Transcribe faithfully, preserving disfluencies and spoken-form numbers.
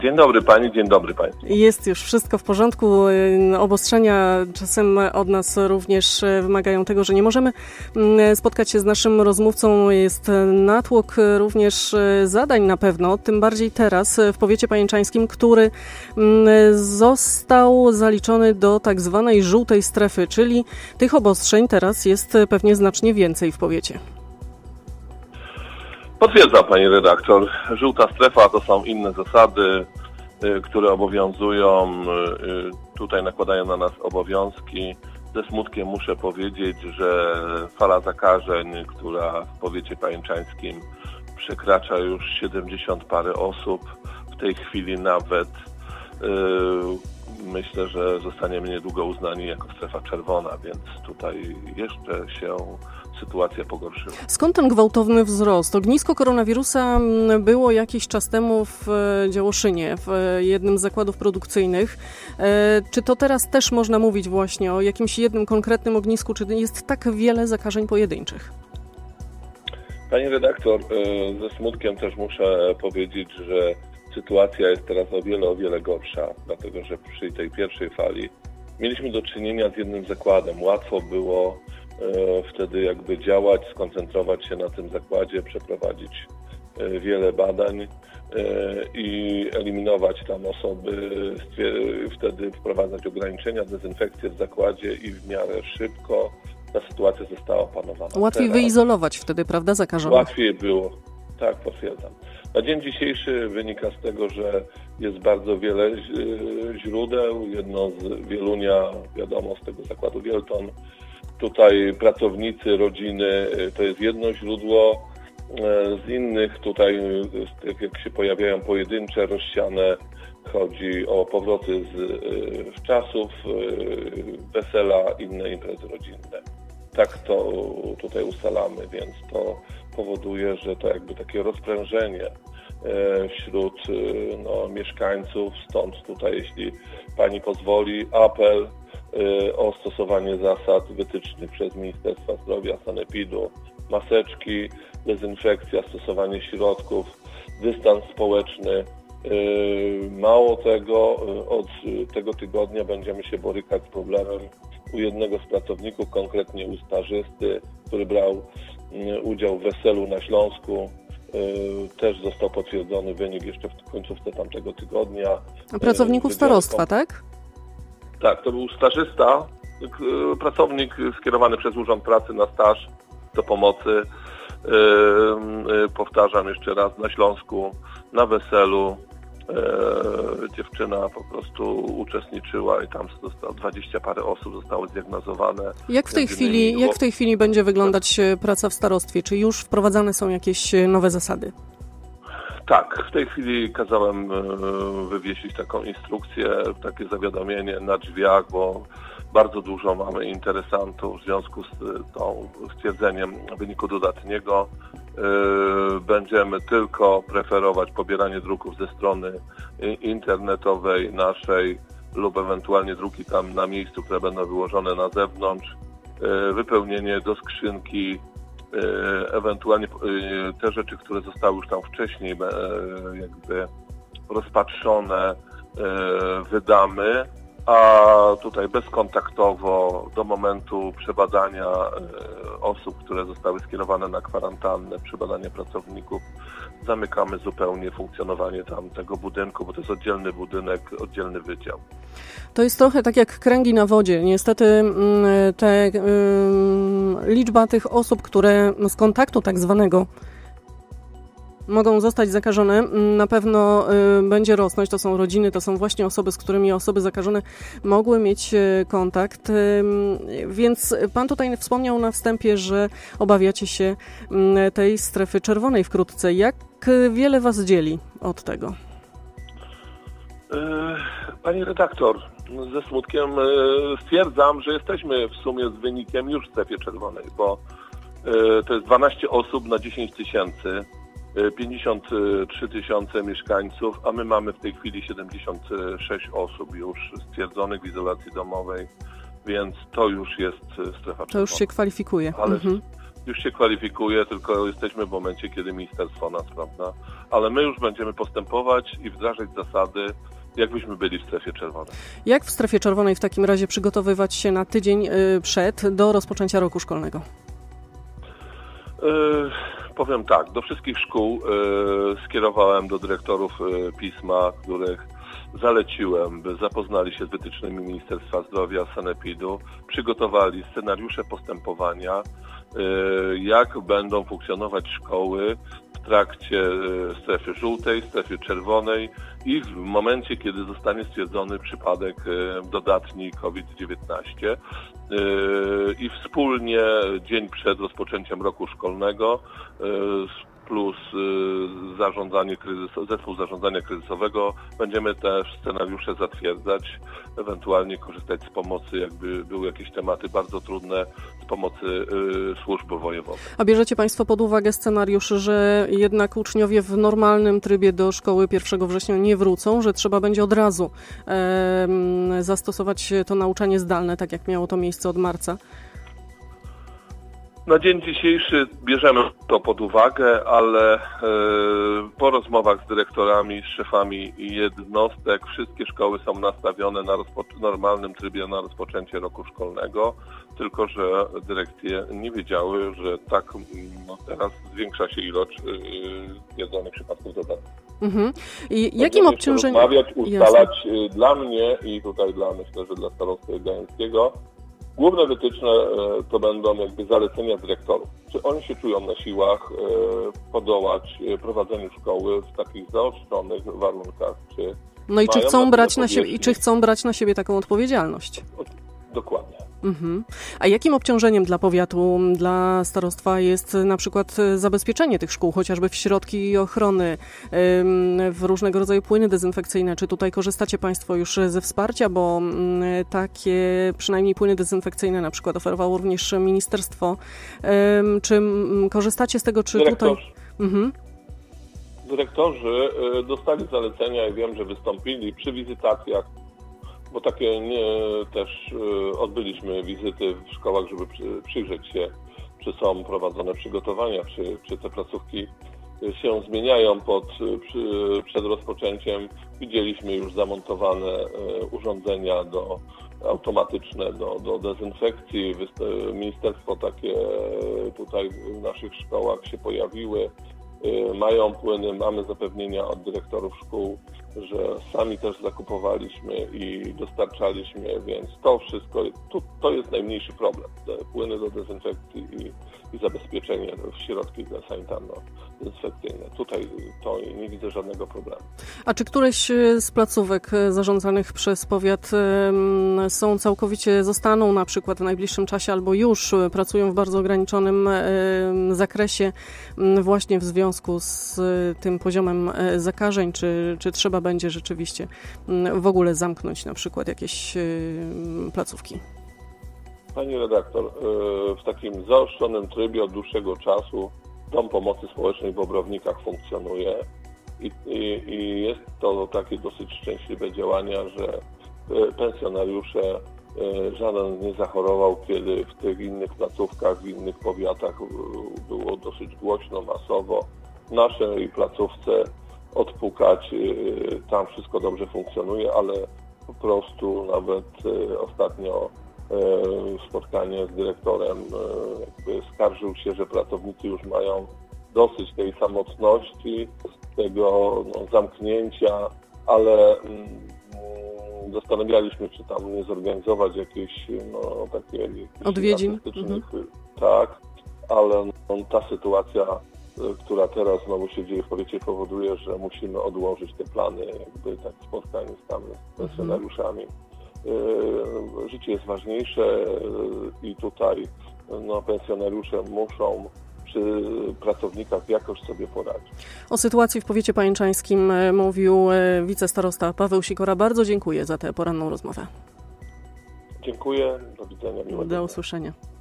Dzień dobry Pani, dzień dobry Państwu. Jest już wszystko w porządku. Obostrzenia czasem od nas również wymagają tego, że nie możemy spotkać się z naszym rozmówcą. Jest natłok również zadań na pewno, tym bardziej teraz w powiecie pajęczańskim, który został zaliczony do tak zwanej żółtej strefy, czyli tych obostrzeń teraz jest pewnie znacznie więcej w powiecie. Potwierdzam Pani redaktor. Żółta strefa to są inne zasady, które obowiązują, tutaj nakładają na nas obowiązki. Ze smutkiem muszę powiedzieć, że fala zakażeń, która w powiecie pajęczańskim przekracza już siedemdziesiąt parę osób, w tej chwili nawet myślę, że zostaniemy niedługo uznani jako strefa czerwona, więc tutaj jeszcze się sytuacja pogorszyła. Skąd ten gwałtowny wzrost? Ognisko koronawirusa było jakiś czas temu w Działoszynie, w jednym z zakładów produkcyjnych. Czy to teraz też można mówić właśnie o jakimś jednym konkretnym ognisku, czy jest tak wiele zakażeń pojedynczych? Pani redaktor, ze smutkiem też muszę powiedzieć, że sytuacja jest teraz o wiele, o wiele gorsza, dlatego że przy tej pierwszej fali mieliśmy do czynienia z jednym zakładem. Łatwo było e, wtedy jakby działać, skoncentrować się na tym zakładzie, przeprowadzić e, wiele badań e, i eliminować tam osoby, stwier- wtedy wprowadzać ograniczenia, dezynfekcję w zakładzie i w miarę szybko ta sytuacja została opanowana. Łatwiej Teraz wyizolować wtedy, prawda, zakażonych? Łatwiej było, tak, potwierdzam. Na dzień dzisiejszy wynika z tego, że jest bardzo wiele źródeł. Jedno z Wielunia, wiadomo, z tego zakładu Wielton. Tutaj pracownicy, rodziny, to jest jedno źródło. Z innych tutaj, z tych jak się pojawiają pojedyncze, rozsiane, chodzi o powroty z czasów, wesela, inne imprezy rodzinne. Tak to tutaj ustalamy, więc to powoduje, że to jakby takie rozprężenie wśród no, mieszkańców, stąd tutaj, jeśli Pani pozwoli, apel o stosowanie zasad wytycznych przez Ministerstwo Zdrowia, Sanepidu, maseczki, dezynfekcja, stosowanie środków, dystans społeczny. Mało tego, od tego tygodnia będziemy się borykać z problemem u jednego z pracowników, konkretnie u stażysty, który brał udział w weselu na Śląsku. Też został potwierdzony wynik jeszcze w końcówce tamtego tygodnia. A pracowników starostwa, tak? Tak, to był stażysta, pracownik skierowany przez Urząd Pracy na staż do pomocy. Powtarzam jeszcze raz, na Śląsku, na weselu. E, dziewczyna po prostu uczestniczyła i tam zostało dwadzieścia parę osób zostało zdiagnozowane. Jak w tej chwili, jak w tej chwili będzie wyglądać praca w starostwie? Czy już wprowadzane są jakieś nowe zasady? Tak, w tej chwili kazałem wywiesić taką instrukcję, takie zawiadomienie na drzwiach, bo bardzo dużo mamy interesantów w związku z tą stwierdzeniem wyniku dodatniego. Będziemy tylko preferować pobieranie druków ze strony internetowej naszej lub ewentualnie druki tam na miejscu, które będą wyłożone na zewnątrz, wypełnienie do skrzynki, ewentualnie te rzeczy, które zostały już tam wcześniej jakby rozpatrzone, wydamy, a tutaj bezkontaktowo do momentu przebadania osób, które zostały skierowane na kwarantannę, przebadania pracowników, zamykamy zupełnie funkcjonowanie tam tego budynku, bo to jest oddzielny budynek, oddzielny wydział. To jest trochę tak jak kręgi na wodzie. Niestety te, liczba tych osób, które z kontaktu tak zwanego mogą zostać zakażone, na pewno y, będzie rosnąć. To są rodziny, to są właśnie osoby, z którymi osoby zakażone mogły mieć y, kontakt. Y, więc Pan tutaj wspomniał na wstępie, że obawiacie się y, tej strefy czerwonej wkrótce. Jak wiele Was dzieli od tego? Pani redaktor, ze smutkiem stwierdzam, że jesteśmy w sumie z wynikiem już w strefie czerwonej, bo to jest dwanaście osób na dziesięć tysięcy. pięćdziesiąt trzy tysiące mieszkańców, a my mamy w tej chwili siedemdziesiąt sześć osób już stwierdzonych w izolacji domowej, więc to już jest strefa czerwona. To już się kwalifikuje. Ale mhm. już się kwalifikuje, tylko jesteśmy w momencie, kiedy ministerstwo nas, prawda? Ale my już będziemy postępować i wdrażać zasady, jakbyśmy byli w strefie czerwonej. Jak w strefie czerwonej w takim razie przygotowywać się na tydzień przed, do rozpoczęcia roku szkolnego? Yy, powiem tak, do wszystkich szkół yy, skierowałem do dyrektorów yy, pisma, których zaleciłem, by zapoznali się z wytycznymi Ministerstwa Zdrowia, sanepidu, przygotowali scenariusze postępowania, yy, jak będą funkcjonować szkoły w trakcie yy, strefy żółtej, strefy czerwonej i w momencie, kiedy zostanie stwierdzony przypadek yy, dodatni COVID dziewiętnaście. I wspólnie dzień przed rozpoczęciem roku szkolnego plus zarządzanie kryzys, zespół zarządzania kryzysowego będziemy też scenariusze zatwierdzać, ewentualnie korzystać z pomocy, jakby były jakieś tematy bardzo trudne, z pomocy służb wojewowych. A bierzecie Państwo pod uwagę scenariusz, że jednak uczniowie w normalnym trybie do szkoły pierwszego września nie wrócą, że trzeba będzie od razu e, zastosować to nauczanie zdalne, tak jak miało to miejsce od marca? Na dzień dzisiejszy bierzemy to pod uwagę, ale e, po rozmowach z dyrektorami, z szefami jednostek wszystkie szkoły są nastawione na rozpo- normalnym trybie na rozpoczęcie roku szkolnego, tylko że dyrekcje nie wiedziały, że tak no, teraz zwiększa się ilość stwierdzonych przypadków dodatkowych. Mhm. I jakim obciążeniem? Rozmawiać, ustalać Jasne. Dla mnie i tutaj dla, myślę, że dla starosty Gdańskiego, główne wytyczne to będą jakby zalecenia dyrektorów. Czy oni się czują na siłach podołać prowadzeniu szkoły w takich zaostrzonych warunkach? Czy no i czy chcą brać na siebie, i czy chcą brać na siebie taką odpowiedzialność? Dokładnie. Mhm. A jakim obciążeniem dla powiatu, dla starostwa jest na przykład zabezpieczenie tych szkół, chociażby w środki ochrony, w różnego rodzaju płyny dezynfekcyjne? Czy tutaj korzystacie Państwo już ze wsparcia, bo takie przynajmniej płyny dezynfekcyjne na przykład oferowało również ministerstwo. Czy korzystacie z tego, czy Dyrektor. tutaj... Mhm. Dyrektorzy dostali zalecenia i wiem, że wystąpili przy wizytacjach, bo takie nie, też odbyliśmy wizyty w szkołach, żeby przy, przyjrzeć się, czy są prowadzone przygotowania, czy, czy te placówki się zmieniają pod, przy, przed rozpoczęciem. Widzieliśmy już zamontowane urządzenia do, automatyczne do, do dezynfekcji. Ministerstwo takie tutaj w naszych szkołach się pojawiły. Mają płyny, mamy zapewnienia od dyrektorów szkół, że sami też zakupowaliśmy i dostarczaliśmy, więc to wszystko, to, to jest najmniejszy problem. Płyny do dezynfekcji i, i zabezpieczenie w środki sanitarno-dezynfekcyjne. Tutaj to nie widzę żadnego problemu. A czy któreś z placówek zarządzanych przez powiat są całkowicie, zostaną na przykład w najbliższym czasie albo już pracują w bardzo ograniczonym zakresie właśnie w związku z tym poziomem zakażeń, czy, czy trzeba będzie rzeczywiście w ogóle zamknąć na przykład jakieś placówki? Pani redaktor, w takim zaostrzonym trybie od dłuższego czasu Dom Pomocy Społecznej w Bobrownikach funkcjonuje i, i, i jest to takie dosyć szczęśliwe działania, że pensjonariusze żaden nie zachorował, kiedy w tych innych placówkach, w innych powiatach było dosyć głośno, masowo. W naszej placówce odpukać, tam wszystko dobrze funkcjonuje, ale po prostu nawet ostatnio spotkanie z dyrektorem jakby skarżył się, że pracownicy już mają dosyć tej samotności, tego no, zamknięcia, ale zastanawialiśmy, czy tam nie zorganizować jakiejś no, takie odwiedzin. Mhm. Tak, ale no, ta sytuacja, która teraz znowu się dzieje w powiecie, powoduje, że musimy odłożyć te plany, jakby tak spotkanie z tam z pensjonariuszami. Mhm. Życie jest ważniejsze i tutaj no, pensjonariusze muszą przy pracownikach jakoś sobie poradzić. O sytuacji w powiecie pajęczańskim mówił wicestarosta Paweł Sikora. Bardzo dziękuję za tę poranną rozmowę. Dziękuję. Do widzenia. Miłego dnia. Do usłyszenia.